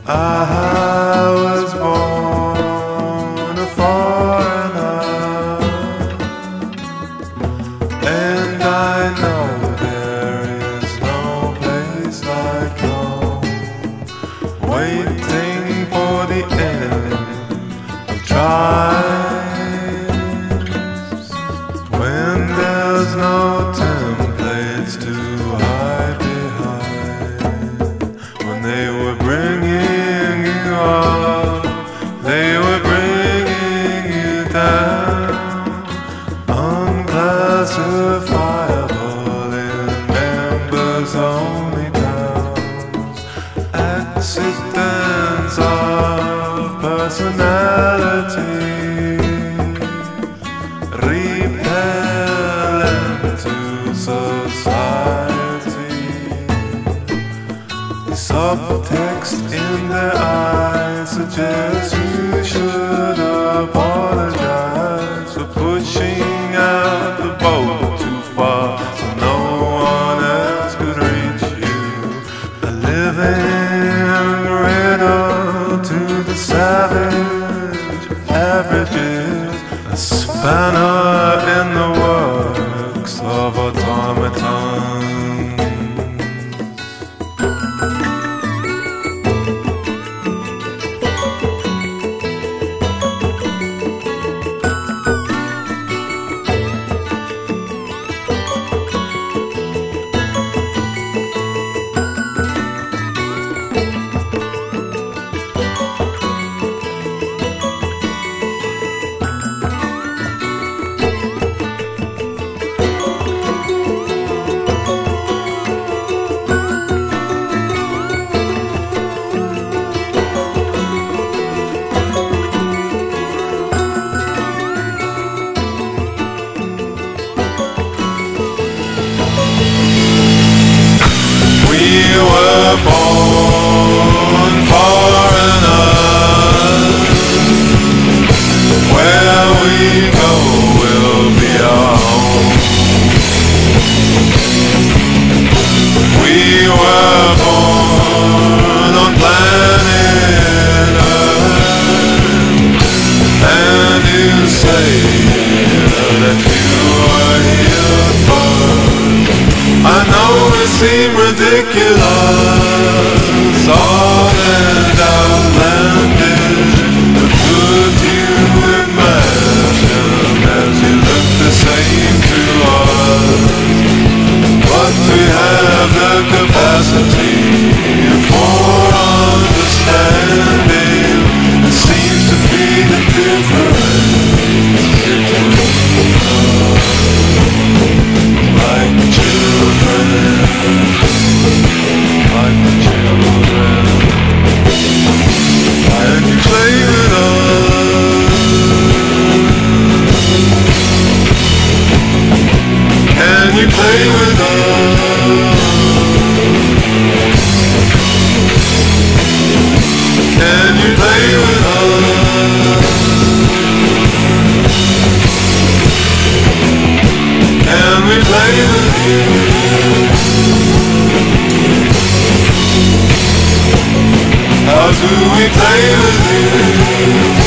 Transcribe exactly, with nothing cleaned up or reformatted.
I was born a foreigner, and I know there is no place like home, waiting for the end of trials, when there's no templates to hide behind, when they were bringing you up, they were bringing you down, unclassifiable in members only towns, accidents of personality, repellent to society. The subtext in their eyes suggests you should apologize for pushing out the boat too far so no one else could reach you. A living riddle to the savage averages, a spanner in the works of automatons. We were born foreigners. Where we go will be our home. We were born on planet Earth, and you say that you were here first. I know it seems ridiculous, odd and outlandish, but could you imagine as you look the same to us? But we have the capacity for understanding. It seems to be the difference between us, like children. Like the children, and you play with us, and you play with us, and you play with us, and we play with you. How do we play with you?